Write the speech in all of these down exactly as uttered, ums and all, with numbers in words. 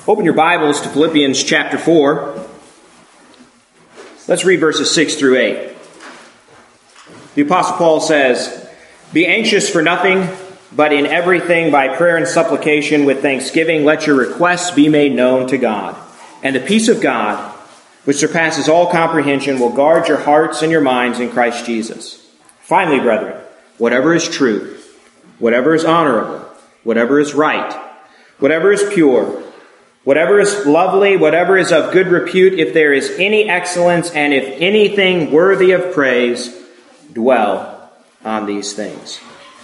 Open your Bibles to Philippians chapter four. Let's read verses six through eight. The Apostle Paul says, "Be anxious for nothing, but in everything by prayer and supplication with thanksgiving let your requests be made known to God. And the peace of God, which surpasses all comprehension, will guard your hearts and your minds in Christ Jesus. Finally, brethren, whatever is true, whatever is honorable, whatever is right, whatever is pure, whatever is lovely, whatever is of good repute, if there is any excellence, and if anything worthy of praise, dwell on these things."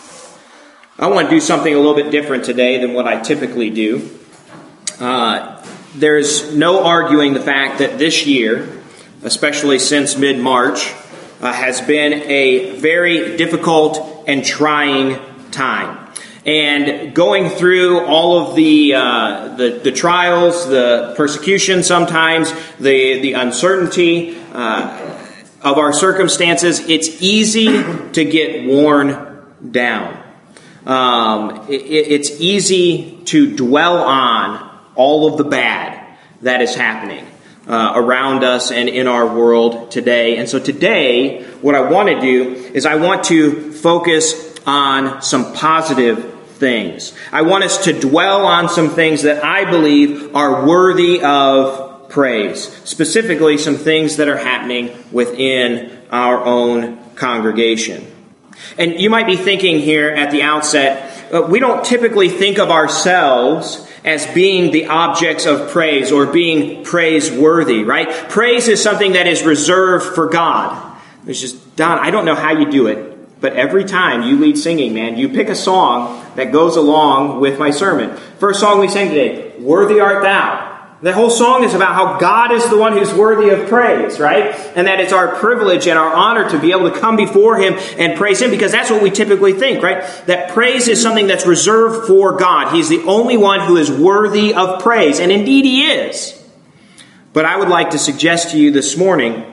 I want to do something a little bit different today than what I typically do. Uh, there's no arguing the fact that this year, especially since mid-March, uh, has been a very difficult and trying time. And going through all of the, uh, the the trials, the persecution sometimes, the, the uncertainty uh, of our circumstances, it's easy to get worn down. Um, it, it's easy to dwell on all of the bad that is happening uh, around us and in our world today. And so today, what I want to do is I want to focus on some positive things. I want us to dwell on some things that I believe are worthy of praise. Specifically, some things that are happening within our own congregation. And you might be thinking here at the outset, uh, we don't typically think of ourselves as being the objects of praise or being praiseworthy, right? Praise is something that is reserved for God. It's just, Don, I don't know how you do it. But every time you lead singing, man, you pick a song that goes along with my sermon. First song we sang today, "Worthy Art Thou." The whole song is about how God is the one who's worthy of praise, right? And that it's our privilege and our honor to be able to come before Him and praise Him, because that's what we typically think, right? That praise is something that's reserved for God. He's the only one who is worthy of praise, and indeed He is. But I would like to suggest to you this morning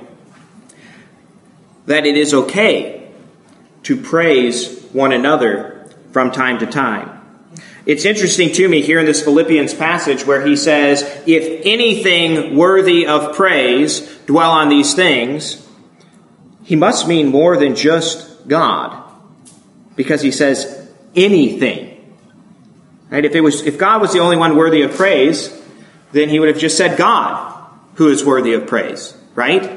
that it is okay to praise one another from time to time. It's interesting to me here in this Philippians passage where he says, if anything worthy of praise, dwell on these things. He must mean more than just God, because he says anything. Right? If it was, if God was the only one worthy of praise, then he would have just said God, who is worthy of praise, right?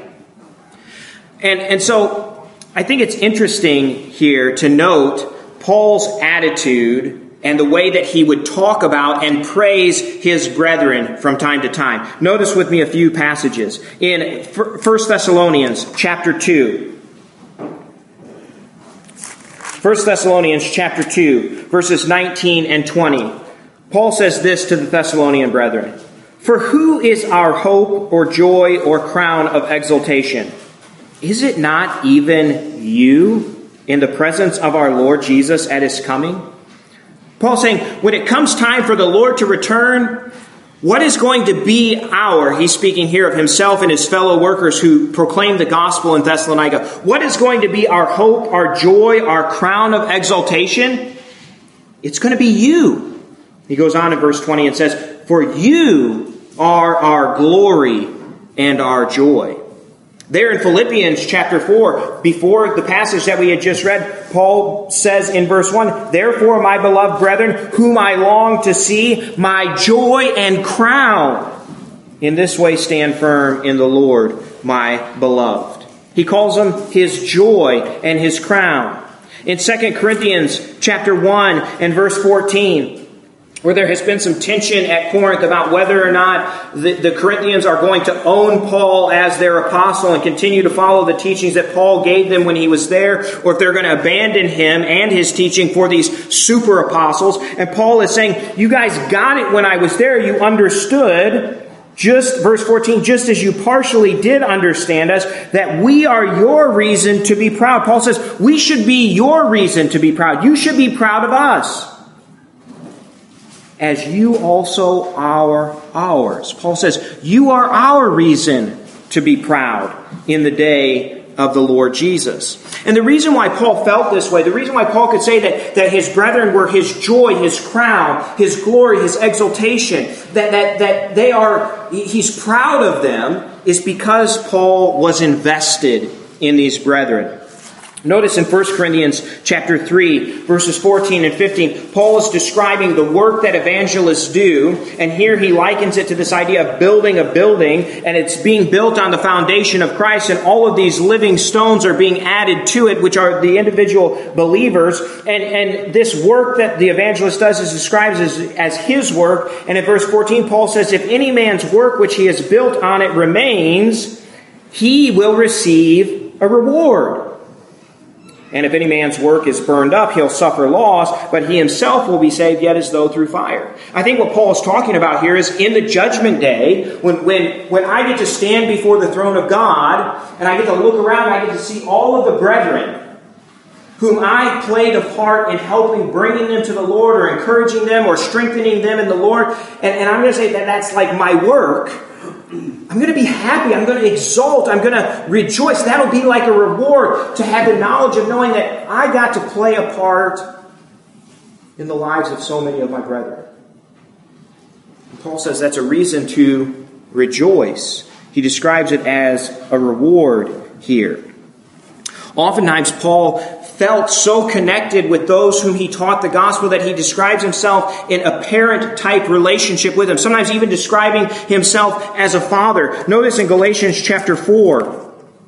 And and so I think it's interesting here to note Paul's attitude and the way that he would talk about and praise his brethren from time to time. Notice with me a few passages. In First Thessalonians chapter two. First Thessalonians chapter two, verses nineteen and twenty. Paul says this to the Thessalonian brethren. "For who is our hope or joy or crown of exaltation? Is it not even you in the presence of our Lord Jesus at His coming?" Paul's saying, when it comes time for the Lord to return, what is going to be our, he's speaking here of himself and his fellow workers who proclaim the gospel in Thessalonica, what is going to be our hope, our joy, our crown of exaltation? It's going to be you. He goes on in verse twenty and says, "For you are our glory and our joy." There in Philippians chapter four, before the passage that we had just read, Paul says in verse one, "Therefore, my beloved brethren, whom I long to see, my joy and crown, in this way stand firm in the Lord, my beloved." He calls them his joy and his crown. In Second Corinthians chapter one and verse fourteen, where there has been some tension at Corinth about whether or not the, the Corinthians are going to own Paul as their apostle and continue to follow the teachings that Paul gave them when he was there, or if they're going to abandon him and his teaching for these super apostles. And Paul is saying, you guys got it when I was there. You understood, just verse fourteen, just as you partially did understand us, that we are your reason to be proud. Paul says, we should be your reason to be proud. You should be proud of us, as you also are ours. Paul says, you are our reason to be proud in the day of the Lord Jesus. And the reason why Paul felt this way, the reason why Paul could say that, that his brethren were his joy, his crown, his glory, his exaltation, that, that, that they are, he's proud of them, is because Paul was invested in these brethren. Notice in First Corinthians chapter three, verses fourteen and fifteen, Paul is describing the work that evangelists do, and here he likens it to this idea of building a building, and it's being built on the foundation of Christ, and all of these living stones are being added to it, which are the individual believers, and, and this work that the evangelist does is described as, as his work, and in verse fourteen, Paul says, if any man's work which he has built on it remains, he will receive a reward. And if any man's work is burned up, he'll suffer loss, but he himself will be saved, yet as though through fire. I think what Paul is talking about here is in the judgment day, when, when, when I get to stand before the throne of God, and I get to look around, and I get to see all of the brethren whom I played a part in helping, bringing them to the Lord, or encouraging them, or strengthening them in the Lord. And, and I'm going to say that that's like my work. I'm going to be happy. I'm going to exalt. I'm going to rejoice. That'll be like a reward to have the knowledge of knowing that I got to play a part in the lives of so many of my brethren. And Paul says that's a reason to rejoice. He describes it as a reward here. Oftentimes, Paul felt so connected with those whom he taught the gospel that he describes himself in a parent-type relationship with them, sometimes even describing himself as a father. Notice in Galatians chapter four,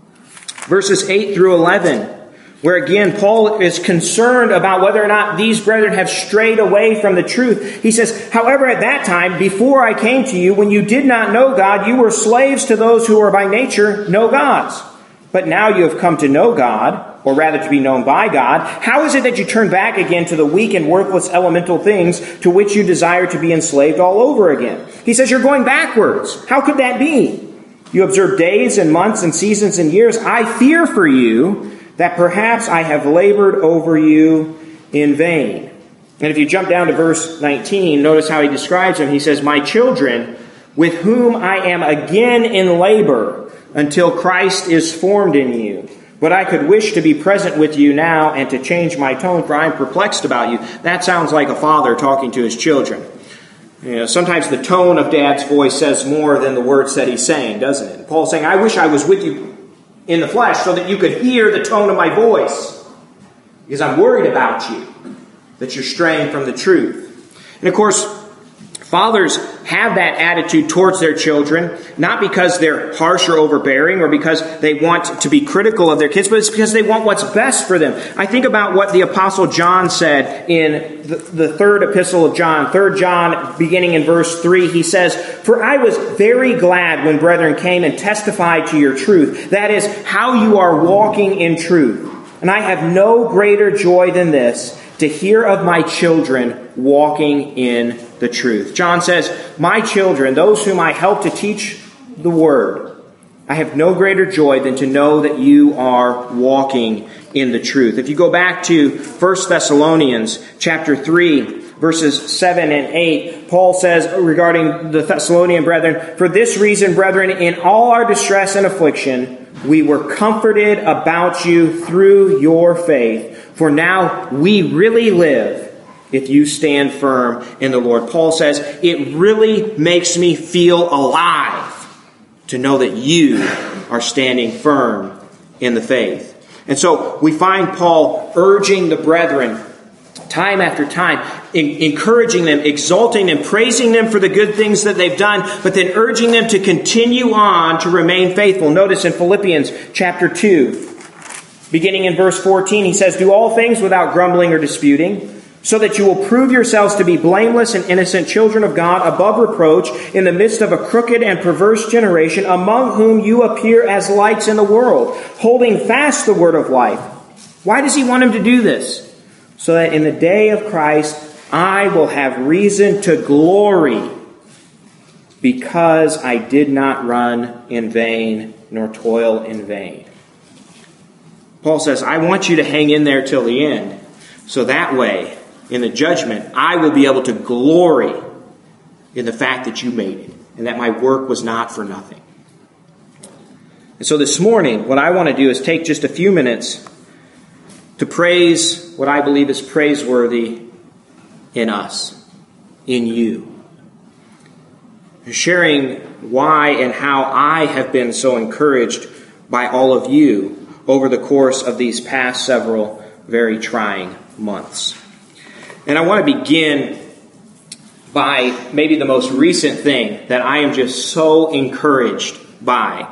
verses eight through eleven, where again Paul is concerned about whether or not these brethren have strayed away from the truth. He says, however, at that time, before I came to you, when you did not know God, you were slaves to those who are by nature no gods. But now you have come to know God, or rather to be known by God. How is it that you turn back again to the weak and worthless elemental things to which you desire to be enslaved all over again? He says you're going backwards. How could that be? You observe days and months and seasons and years. I fear for you that perhaps I have labored over you in vain. And if you jump down to verse nineteen, notice how he describes them. He says, my children, with whom I am again in labor, until Christ is formed in you. But I could wish to be present with you now and to change my tone, for I am perplexed about you. That sounds like a father talking to his children. You know, sometimes the tone of dad's voice says more than the words that he's saying, doesn't it? Paul's saying, I wish I was with you in the flesh so that you could hear the tone of my voice. Because I'm worried about you, that you're straying from the truth. And of course, fathers have that attitude towards their children, not because they're harsh or overbearing or because they want to be critical of their kids, but it's because they want what's best for them. I think about what the Apostle John said in the, the third epistle of John, Third John, beginning in verse three. He says, for I was very glad when brethren came and testified to your truth. That is, how you are walking in truth. And I have no greater joy than this, to hear of my children walking in the truth. John says, my children, those whom I help to teach the word, I have no greater joy than to know that you are walking in the truth. If you go back to First Thessalonians chapter three, verses seven and eight, Paul says regarding the Thessalonian brethren, for this reason, brethren, in all our distress and affliction, we were comforted about you through your faith. For now we really live if you stand firm in the Lord. Paul says, it really makes me feel alive to know that you are standing firm in the faith. And so we find Paul urging the brethren time after time, encouraging them, exalting them, praising them for the good things that they've done, but then urging them to continue on to remain faithful. Notice in Philippians chapter two, beginning in verse fourteen, he says, do all things without grumbling or disputing, so that you will prove yourselves to be blameless and innocent children of God, above reproach, in the midst of a crooked and perverse generation, among whom you appear as lights in the world, holding fast the word of life. Why does he want him to do this? So that in the day of Christ, I will have reason to glory, because I did not run in vain, nor toil in vain. Paul says, I want you to hang in there till the end, so that way, in the judgment, I will be able to glory in the fact that you made it, and that my work was not for nothing. And so this morning, what I want to do is take just a few minutes to praise what I believe is praiseworthy in us, in you. Sharing why and how I have been so encouraged by all of you over the course of these past several very trying months. And I want to begin by maybe the most recent thing that I am just so encouraged by.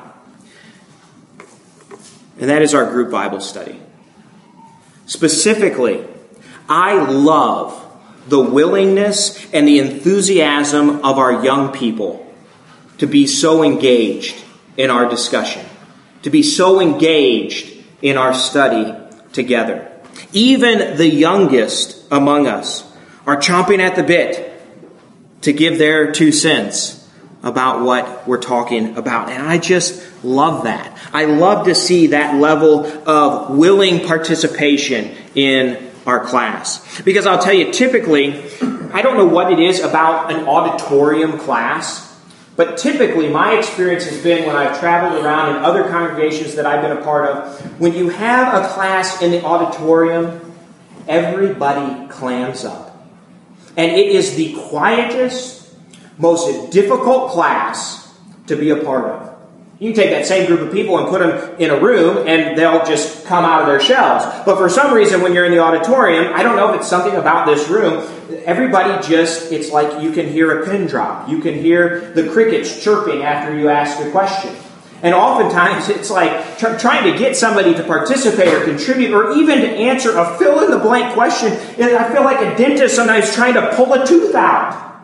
And that is our group Bible study. Specifically, I love the willingness and the enthusiasm of our young people to be so engaged in our discussion, to be so engaged in our study together. Even the youngest among us are chomping at the bit to give their two cents about what we're talking about. And I just love that. I love to see that level of willing participation in our class. Because I'll tell you, typically, I don't know what it is about an auditorium class, but typically my experience has been when I've traveled around in other congregations that I've been a part of, when you have a class in the auditorium, everybody clams up. And it is the quietest, most difficult class to be a part of. You can take that same group of people and put them in a room and they'll just come out of their shells. But for some reason, when you're in the auditorium, I don't know if it's something about this room, everybody just, it's like you can hear a pin drop. You can hear the crickets chirping after you ask a question. And oftentimes it's like tr- trying to get somebody to participate or contribute or even to answer a fill-in-the-blank question. And I feel like a dentist sometimes trying to pull a tooth out.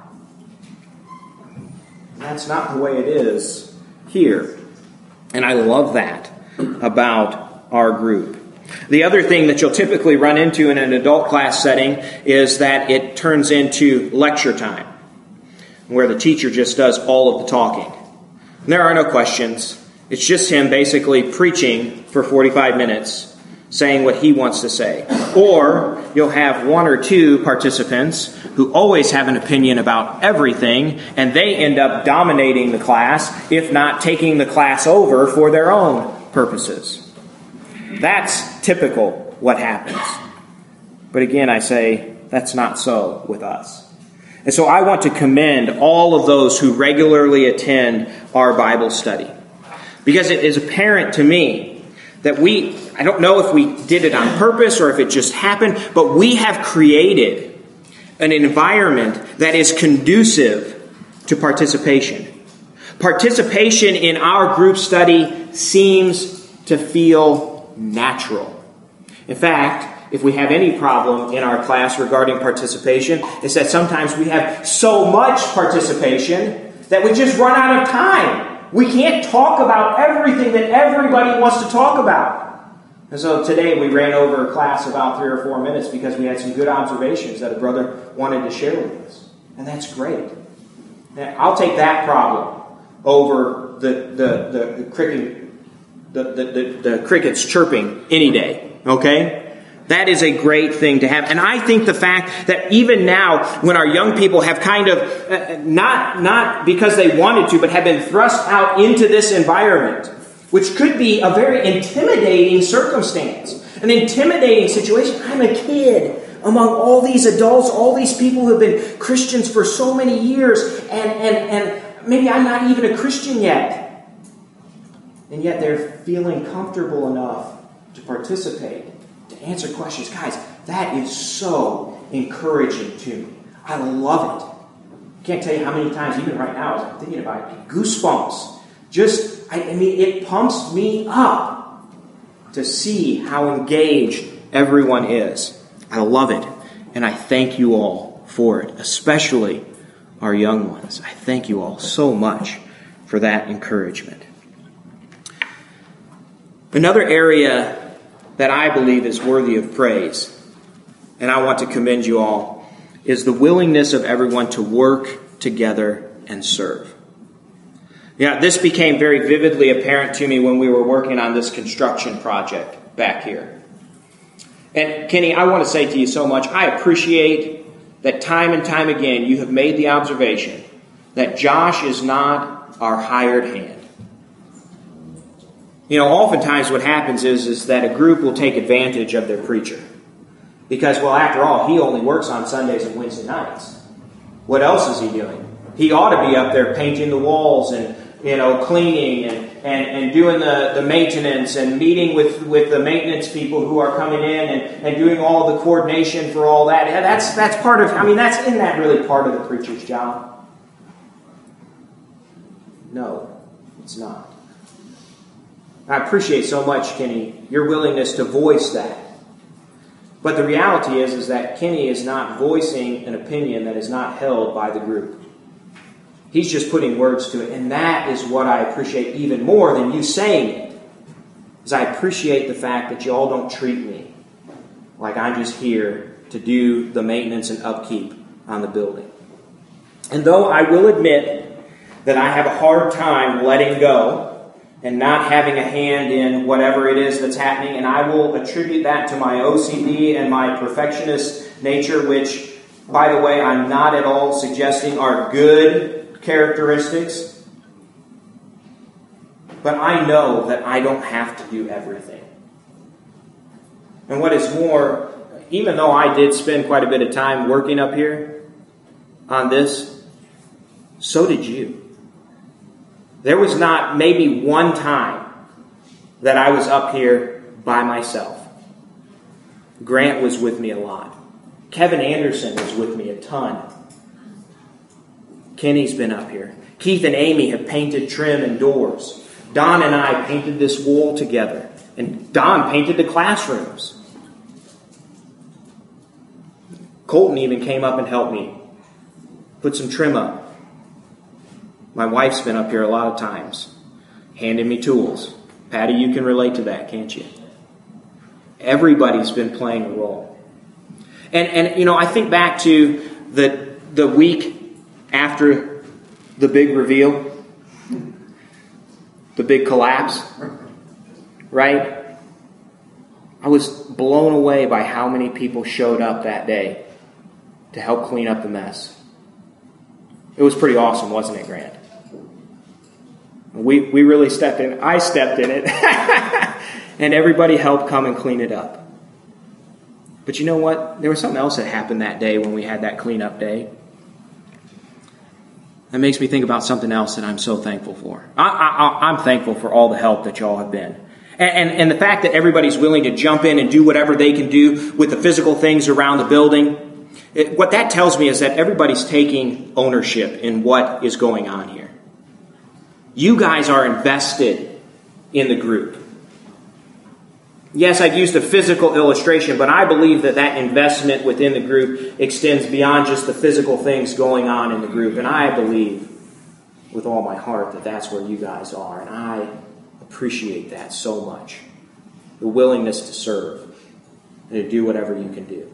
And that's not the way it is here. And I love that about our group. The other thing that you'll typically run into in an adult class setting is that it turns into lecture time, where the teacher just does all of the talking. And there are no questions. It's just him basically preaching for forty-five minutes, saying what he wants to say. Or you'll have one or two participants who always have an opinion about everything, and they end up dominating the class, if not taking the class over for their own purposes. That's typical what happens. But again, I say, that's not so with us. And so I want to commend all of those who regularly attend our Bible study. Because it is apparent to me that we, I don't know if we did it on purpose or if it just happened, but we have created an environment that is conducive to participation. Participation in our group study seems to feel natural. In fact, if we have any problem in our class regarding participation, it's that sometimes we have so much participation that we just run out of time. We can't talk about everything that everybody wants to talk about. And so today we ran over a class about three or four minutes because we had some good observations that a brother wanted to share with us. And that's great. And I'll take that problem over the the the, the cricket the, the, the, the crickets chirping any day. Okay? That is a great thing to have. And I think the fact that even now, when our young people have kind of, uh, not, not because they wanted to, but have been thrust out into this environment, which could be a very intimidating circumstance, an intimidating situation. I'm a kid among all these adults, all these people who have been Christians for so many years, and, and, and maybe I'm not even a Christian yet. And yet they're feeling comfortable enough to participate, to answer questions. Guys, that is so encouraging to me. I love it. Can't tell you how many times, even right now, as I'm thinking about it, goosebumps. Just, I, I mean, it pumps me up to see how engaged everyone is. I love it. And I thank you all for it, especially our young ones. I thank you all so much for that encouragement. Another area that I believe is worthy of praise, and I want to commend you all, is the willingness of everyone to work together and serve. Yeah, this became very vividly apparent to me when we were working on this construction project back here. And Kenny, I want to say to you so much, I appreciate that time and time again you have made the observation that Josh is not our hired hand. You know, oftentimes what happens is, is that a group will take advantage of their preacher. Because, well, after all, he only works on Sundays and Wednesday nights. What else is he doing? He ought to be up there painting the walls and, you know, cleaning and, and, and doing the, the maintenance and meeting with, with the maintenance people who are coming in and, and doing all the coordination for all that. And that's, that's part of, I mean, that's, isn't that really part of the preacher's job? No, it's not. I appreciate so much, Kenny, your willingness to voice that. But the reality is, is that Kenny is not voicing an opinion that is not held by the group. He's just putting words to it. And that is what I appreciate even more than you saying it. Is I appreciate the fact that you all don't treat me like I'm just here to do the maintenance and upkeep on the building. And though I will admit that I have a hard time letting go and not having a hand in whatever it is that's happening, and I will attribute that to my O C D and my perfectionist nature, which, by the way, I'm not at all suggesting are good characteristics. But I know that I don't have to do everything. And what is more, even though I did spend quite a bit of time working up here on this, so did you. There was not maybe one time that I was up here by myself. Grant was with me a lot. Kevin Anderson was with me a ton. Kenny's been up here. Keith and Amy have painted trim and doors. Don and I painted this wall together. And Don painted the classrooms. Colton even came up and helped me put some trim up. My wife's been up here a lot of times, handing me tools. Patty, you can relate to that, can't you? Everybody's been playing a role. And, and you know, I think back to the, the week after the big reveal, the big collapse, right? I was blown away by how many people showed up that day to help clean up the mess. It was pretty awesome, wasn't it, Grant? We we really stepped in. I stepped in it. And everybody helped come and clean it up. But you know what? There was something else that happened that day when we had that cleanup day. That makes me think about something else that I'm so thankful for. I, I, I'm thankful for all the help that y'all have been. And, and, and the fact that everybody's willing to jump in and do whatever they can do with the physical things around the building. It, what that tells me is that everybody's taking ownership in what is going on here. You guys are invested in the group. Yes, I've used a physical illustration, but I believe that that investment within the group extends beyond just the physical things going on in the group. And I believe with all my heart that that's where you guys are. And I appreciate that so much. The willingness to serve and to do whatever you can do.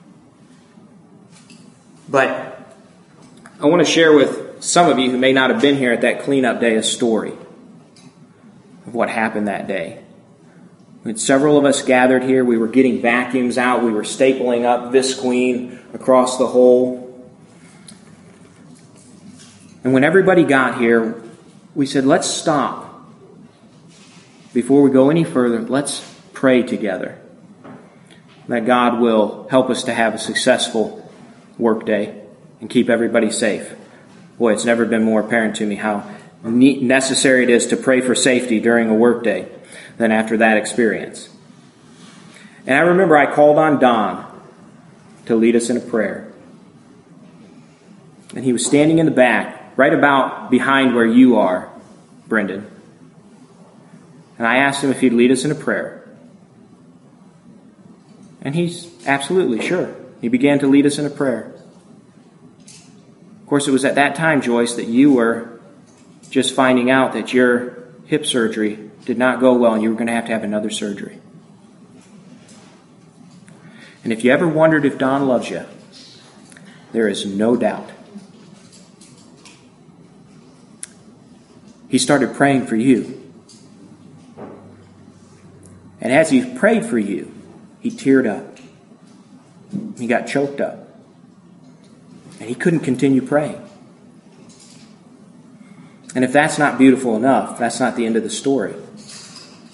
But I want to share with some of you who may not have been here at that cleanup day a story of what happened that day. When several of us gathered here, we were getting vacuums out, we were stapling up Visqueen across the hole. And when everybody got here, we said, let's stop. Before we go any further, let's pray together. That God will help us to have a successful work day and keep everybody safe. Boy, it's never been more apparent to me how necessary it is to pray for safety during a work day than after that experience. And I remember I called on Don to lead us in a prayer. And he was standing in the back, right about behind where you are, Brendan. And I asked him if he'd lead us in a prayer. And he's absolutely sure. He began to lead us in a prayer. Of course, it was at that time, Joyce, that you were just finding out that your hip surgery did not go well and you were going to have to have another surgery. And if you ever wondered if Don loves you, there is no doubt. He started praying for you. And as he prayed for you, he teared up. He got choked up. And he couldn't continue praying. And if that's not beautiful enough, that's not the end of the story.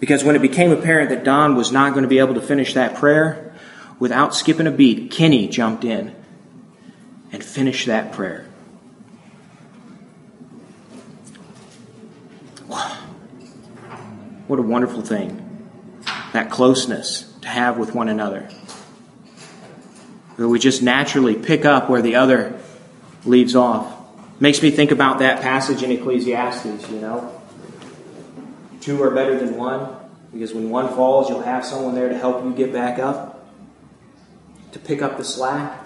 Because when it became apparent that Don was not going to be able to finish that prayer, without skipping a beat, Kenny jumped in and finished that prayer. What a wonderful thing, that closeness to have with one another. Where we just naturally pick up where the other leaves off. Makes me think about that passage in Ecclesiastes, you know. Two are better than one, because when one falls, you'll have someone there to help you get back up, to pick up the slack.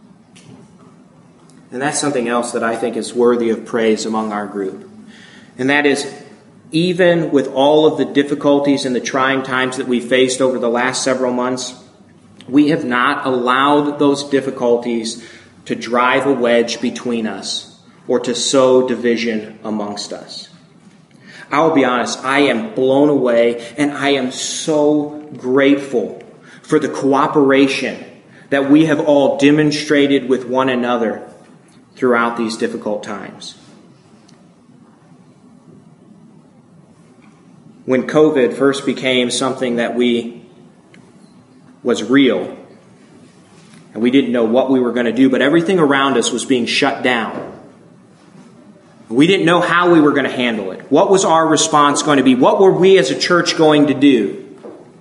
And that's something else that I think is worthy of praise among our group. And that is, even with all of the difficulties and the trying times that we faced over the last several months, we have not allowed those difficulties to drive a wedge between us or to sow division amongst us. I'll be honest, I am blown away and I am so grateful for the cooperation that we have all demonstrated with one another throughout these difficult times. When COVID first became something that we was real, and we didn't know what we were going to do, but everything around us was being shut down. We didn't know how we were going to handle it. What was our response going to be? What were we as a church going to do?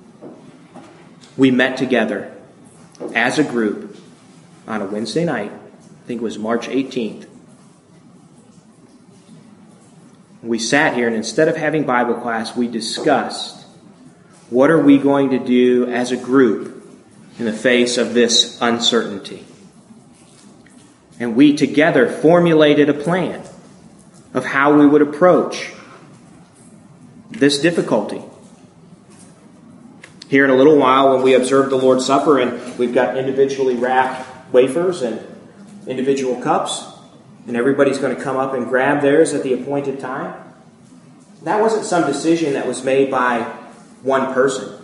We met together as a group on a Wednesday night. I think it was March eighteenth. We sat here, and instead of having Bible class, we discussed what are we going to do as a group in the face of this uncertainty. And we together formulated a plan of how we would approach this difficulty. Here in a little while, when we observe the Lord's Supper, and we've got individually wrapped wafers and individual cups, and everybody's going to come up and grab theirs at the appointed time. That wasn't some decision that was made by one person.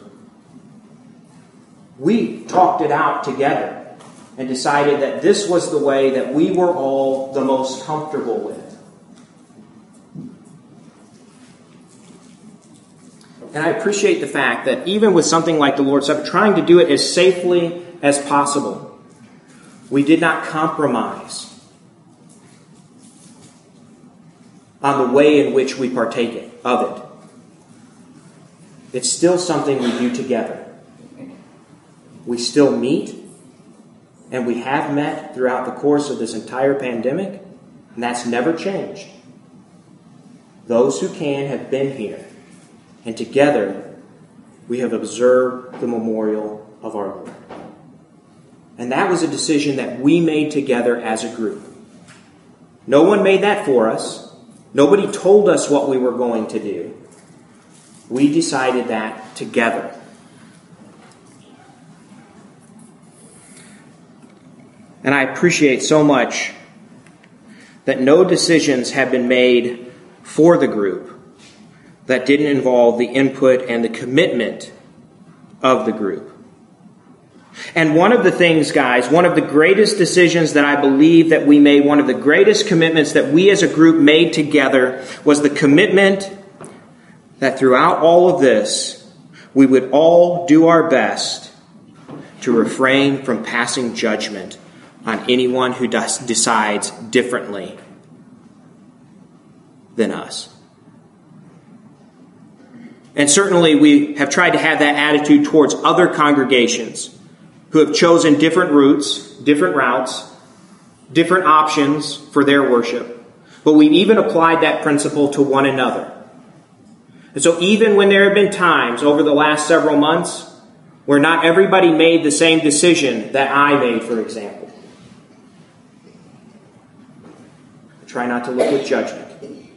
We talked it out together and decided that this was the way that we were all the most comfortable with. And I appreciate the fact that even with something like the Lord's Supper, trying to do it as safely as possible, we did not compromise on the way in which we partake of it. It's still something we do together. We still meet, and we have met throughout the course of this entire pandemic, and that's never changed. Those who can have been here, and together we have observed the memorial of our Lord. And that was a decision that we made together as a group. No one made that for us. Nobody told us what we were going to do. We decided that together. And I appreciate so much that no decisions have been made for the group that didn't involve the input and the commitment of the group. And one of the things, guys, one of the greatest decisions that I believe that we made, one of the greatest commitments that we as a group made together was the commitment that throughout all of this, we would all do our best to refrain from passing judgment on anyone who does, decides differently than us. And certainly we have tried to have that attitude towards other congregations who have chosen different routes, different routes, different options for their worship. But we've even applied that principle to one another. And so even when there have been times over the last several months where not everybody made the same decision that I made, for example, I try not to look with judgment.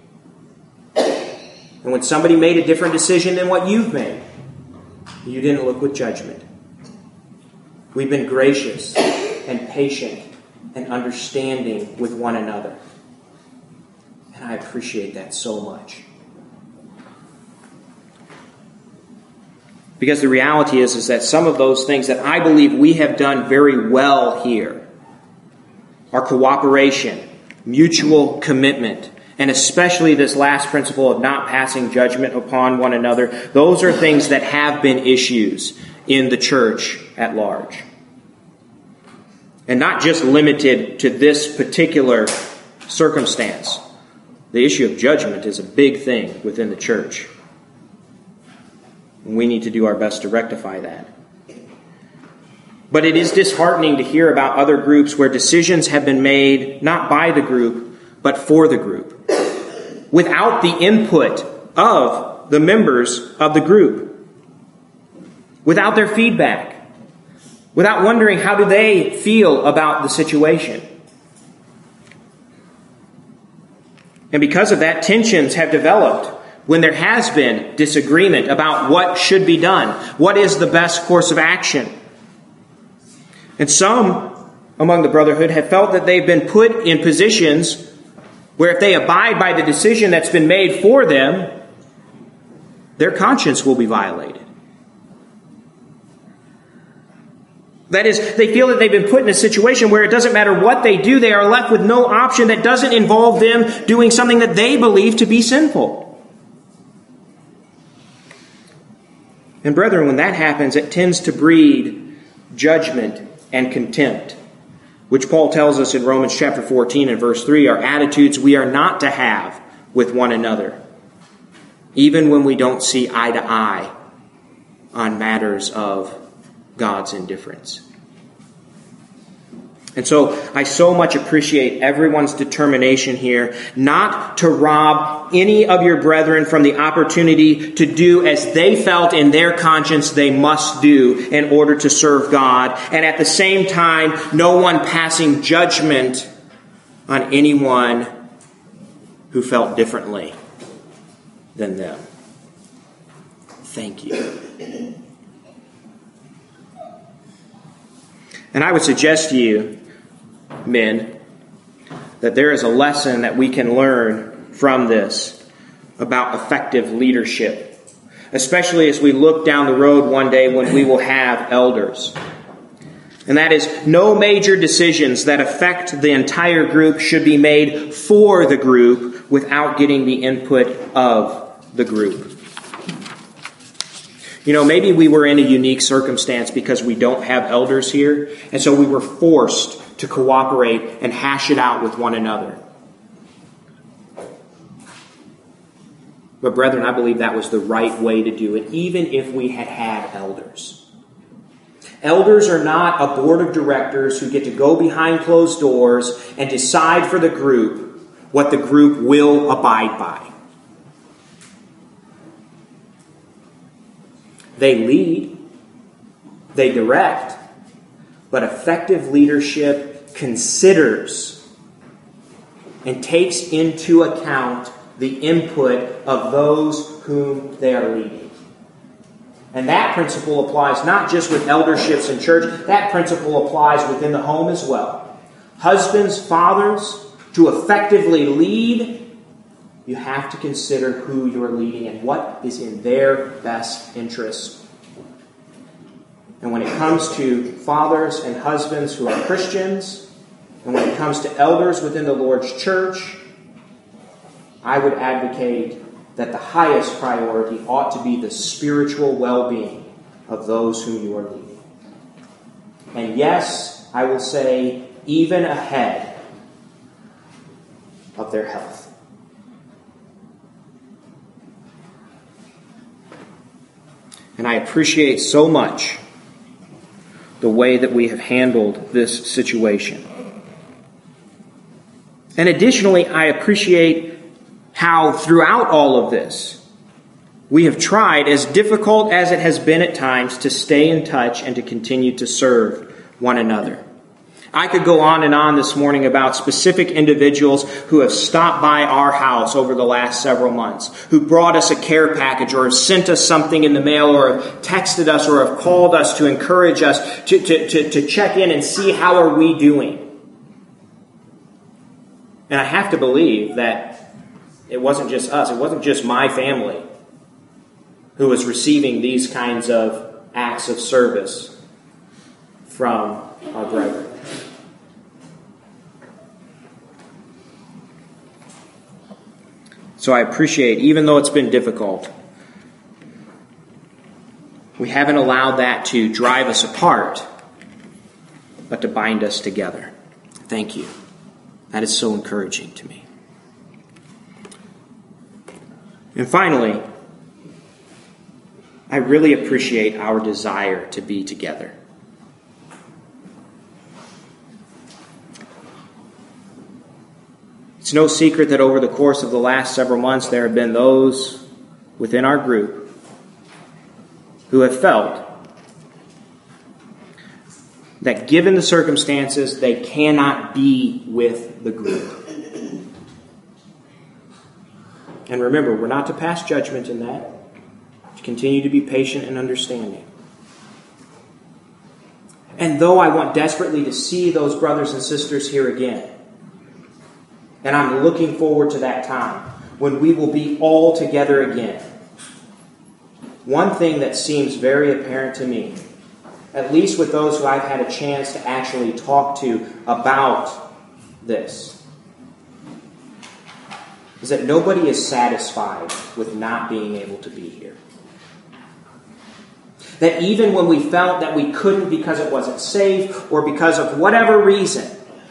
And when somebody made a different decision than what you've made, you didn't look with judgment. We've been gracious and patient and understanding with one another. And I appreciate that so much. Because the reality is, is that some of those things that I believe we have done very well here, our cooperation, mutual commitment, and especially this last principle of not passing judgment upon one another, those are things that have been issues in the church at large. And not just limited to this particular circumstance. The issue of judgment is a big thing within the church. And we need to do our best to rectify that. But it is disheartening to hear about other groups where decisions have been made not by the group, but for the group, without the input of the members of the group, without their feedback, without wondering how do they feel about the situation. And because of that, tensions have developed when there has been disagreement about what should be done, what is the best course of action. And some among the brotherhood have felt that they've been put in positions where if they abide by the decision that's been made for them, their conscience will be violated. That is, they feel that they've been put in a situation where it doesn't matter what they do, they are left with no option that doesn't involve them doing something that they believe to be sinful. And brethren, when that happens, it tends to breed judgment and contempt, which Paul tells us in Romans chapter fourteen and verse three are attitudes we are not to have with one another, even when we don't see eye to eye on matters of God's indifference. And so I so much appreciate everyone's determination here not to rob any of your brethren from the opportunity to do as they felt in their conscience they must do in order to serve God, and at the same time no one passing judgment on anyone who felt differently than them. Thank you. And I would suggest to you, men, that there is a lesson that we can learn from this about effective leadership, especially as we look down the road one day when we will have elders. And that is, no major decisions that affect the entire group should be made for the group without getting the input of the group. You know, maybe we were in a unique circumstance because we don't have elders here, and so we were forced to cooperate and hash it out with one another. But brethren, I believe that was the right way to do it, even if we had had elders. Elders are not a board of directors who get to go behind closed doors and decide for the group what the group will abide by. They lead, they direct, but effective leadership considers and takes into account the input of those whom they are leading. And that principle applies not just with elderships in church, that principle applies within the home as well. Husbands, fathers, to effectively lead, you have to consider who you're leading and what is in their best interest. And when it comes to fathers and husbands who are Christians, and when it comes to elders within the Lord's church, I would advocate that the highest priority ought to be the spiritual well-being of those whom you are leading. And yes, I will say, even ahead of their health. And I appreciate so much the way that we have handled this situation. And additionally, I appreciate how throughout all of this, we have tried, as difficult as it has been at times, to stay in touch and to continue to serve one another. I could go on and on this morning about specific individuals who have stopped by our house over the last several months, who brought us a care package or have sent us something in the mail or have texted us or have called us to encourage us to, to, to, to check in and see how are we doing. And I have to believe that it wasn't just us, it wasn't just my family who was receiving these kinds of acts of service from our brethren. So I appreciate, even though it's been difficult, we haven't allowed that to drive us apart, but to bind us together. Thank you. That is so encouraging to me. And finally, I really appreciate our desire to be together. It's no secret that over the course of the last several months there have been those within our group who have felt that given the circumstances, they cannot be with the group. And remember, we're not to pass judgment in that. To continue to be patient and understanding. And though I want desperately to see those brothers and sisters here again, and I'm looking forward to that time when we will be all together again, one thing that seems very apparent to me, at least with those who I've had a chance to actually talk to about this, is that nobody is satisfied with not being able to be here. That even when we felt that we couldn't because it wasn't safe or because of whatever reason,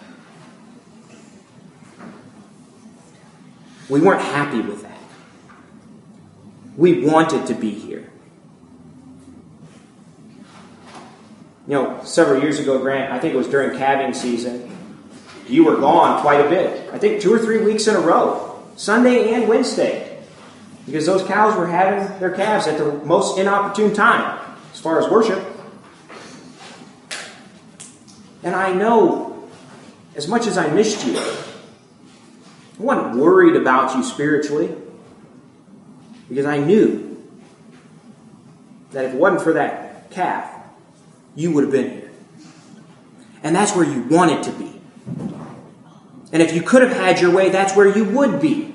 we weren't happy with that. We wanted to be here. You know, several years ago, Grant, I think it was during calving season, you were gone quite a bit. I think two or three weeks in a row, Sunday and Wednesday, because those cows were having their calves at the most inopportune time as far as worship. And I know, as much as I missed you, I wasn't worried about you spiritually, because I knew that if it wasn't for that calf, you would have been here. And that's where you wanted to be. And if you could have had your way, that's where you would be.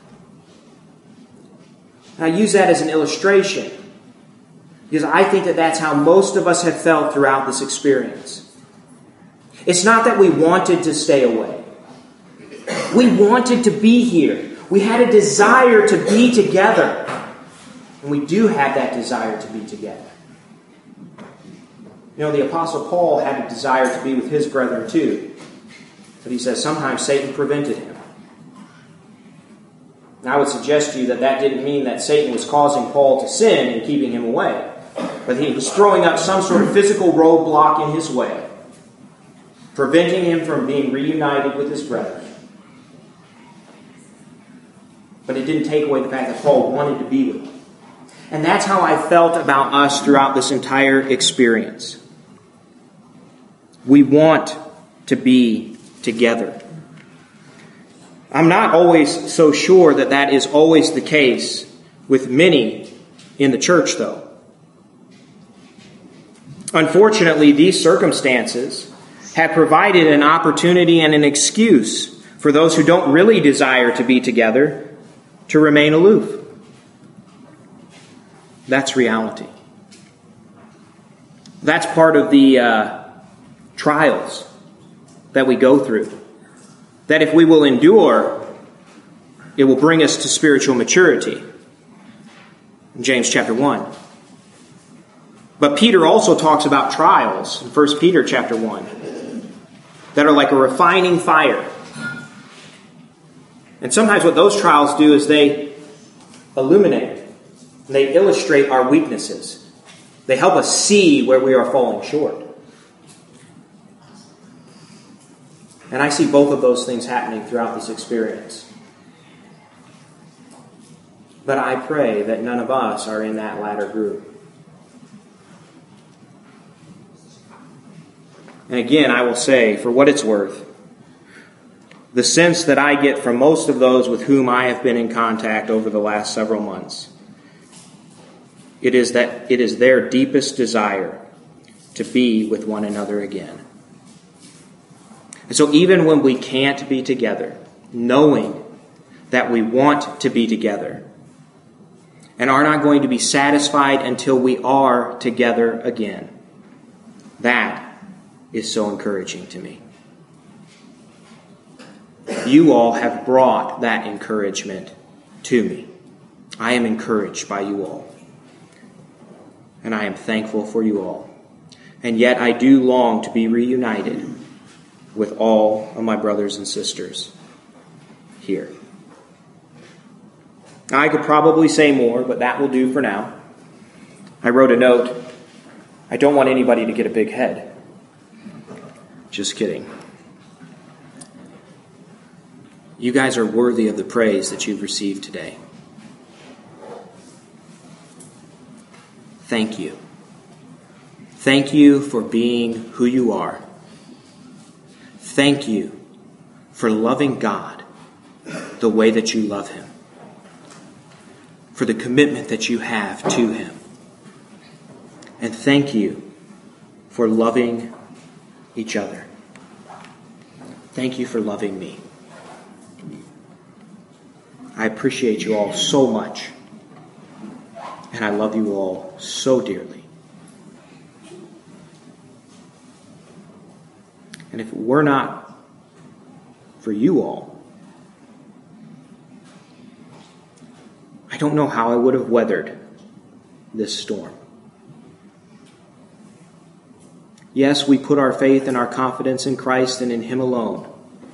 And I use that as an illustration, because I think that that's how most of us have felt throughout this experience. It's not that we wanted to stay away. We wanted to be here. We had a desire to be together. And we do have that desire to be together. You know, the Apostle Paul had a desire to be with his brethren too. But he says sometimes Satan prevented him. And I would suggest to you that that didn't mean that Satan was causing Paul to sin and keeping him away. But he was throwing up some sort of physical roadblock in his way, preventing him from being reunited with his brethren. But it didn't take away the fact that Paul wanted to be with them. And that's how I felt about us throughout this entire experience. We want to be together. I'm not always so sure that that is always the case with many in the church, though. Unfortunately, these circumstances have provided an opportunity and an excuse for those who don't really desire to be together to remain aloof. That's reality. That's part of the uh, trials that we go through. That if we will endure, it will bring us to spiritual maturity. In James chapter one. But Peter also talks about trials in First Peter chapter one that are like a refining fire. And sometimes what those trials do is they illuminate. They illustrate our weaknesses. They help us see where we are falling short. And I see both of those things happening throughout this experience. But I pray that none of us are in that latter group. And again, I will say, for what it's worth, the sense that I get from most of those with whom I have been in contact over the last several months, it is that it is their deepest desire to be with one another again. And so even when we can't be together, knowing that we want to be together and are not going to be satisfied until we are together again, that is so encouraging to me. You all have brought that encouragement to me. I am encouraged by you all, and I am thankful for you all. And yet I do long to be reunited with all of my brothers and sisters here. Now, I could probably say more, but that will do for now. I wrote a note. I don't want anybody to get a big head. Just kidding. You guys are worthy of the praise that you've received today. Thank you. Thank you for being who you are. Thank you for loving God the way that you love Him. For the commitment that you have to Him. And thank you for loving each other. Thank you for loving me. I appreciate you all so much. And I love you all so dearly. And if it were not for you all, I don't know how I would have weathered this storm. Yes, we put our faith and our confidence in Christ and in Him alone.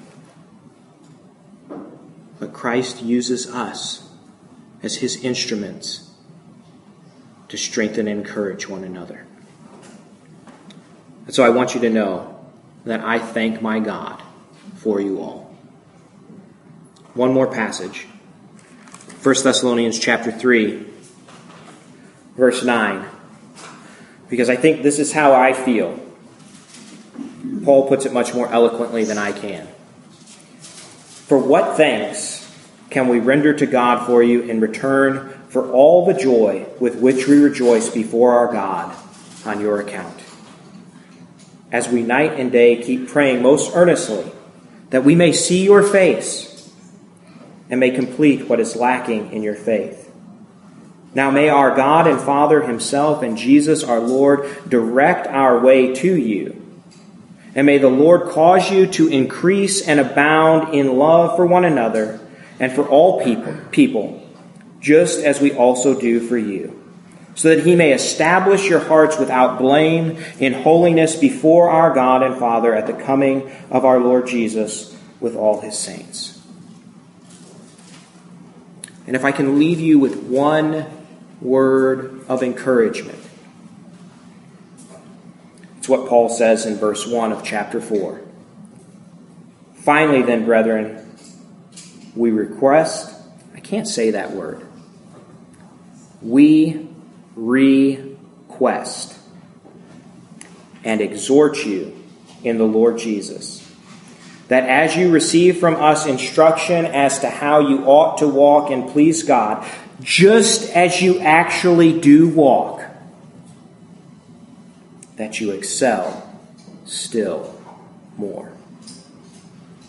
But Christ uses us as His instruments to strengthen and encourage one another. And so I want you to know that I thank my God for you all. One more passage. First Thessalonians chapter three, verse nine. Because I think this is how I feel. Paul puts it much more eloquently than I can. For what thanks can we render to God for you in return for all the joy with which we rejoice before our God on your account? As we night and day keep praying most earnestly that we may see your face and may complete what is lacking in your faith. Now may our God and Father Himself and Jesus our Lord direct our way to you. And may the Lord cause you to increase and abound in love for one another and for all people, people, just as we also do for you, so that He may establish your hearts without blame in holiness before our God and Father at the coming of our Lord Jesus with all His saints. And if I can leave you with one word of encouragement, it's what Paul says in verse one of chapter four. Finally then, brethren, we request, I can't say that word, we request and exhort you in the Lord Jesus, that as you receive from us instruction as to how you ought to walk and please God, just as you actually do walk, that you excel still more.